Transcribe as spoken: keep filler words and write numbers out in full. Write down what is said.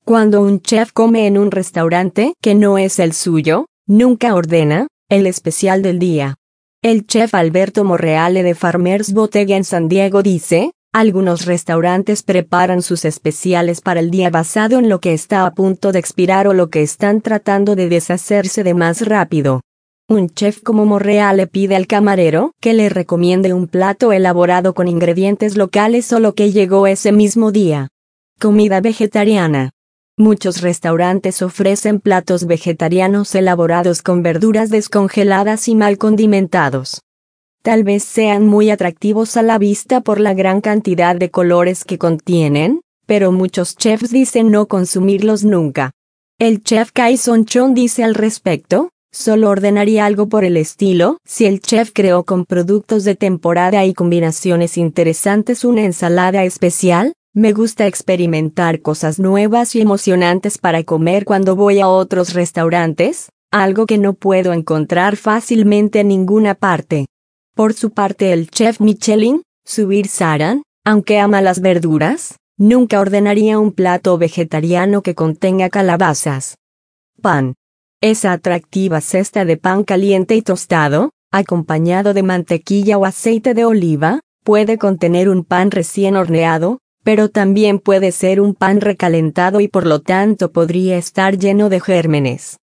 Cuando un chef come en un restaurante que no es el suyo, nunca ordena el especial del día. El chef Alberto Morreale de Farmers Bottega en San Diego dice, algunos restaurantes preparan sus especiales para el día basado en lo que está a punto de expirar o lo que están tratando de deshacerse de más rápido. Un chef como Morreale pide al camarero que le recomiende un plato elaborado con ingredientes locales o lo que llegó ese mismo día. Comida vegetariana. Muchos restaurantes ofrecen platos vegetarianos elaborados con verduras descongeladas y mal condimentados. Tal vez sean muy atractivos a la vista por la gran cantidad de colores que contienen, pero muchos chefs dicen no consumirlos nunca. El chef Kai Son Chon dice al respecto, solo ordenaría algo por el estilo si el chef creó con productos de temporada y combinaciones interesantes una ensalada especial. Me gusta experimentar cosas nuevas y emocionantes para comer cuando voy a otros restaurantes, algo que no puedo encontrar fácilmente en ninguna parte. Por su parte el chef Michelin, Subir Saran, aunque ama las verduras, nunca ordenaría un plato vegetariano que contenga calabazas. Pan. Esa atractiva cesta de pan caliente y tostado, acompañado de mantequilla o aceite de oliva, puede contener un pan recién horneado, pero también puede ser un pan recalentado y por lo tanto podría estar lleno de gérmenes.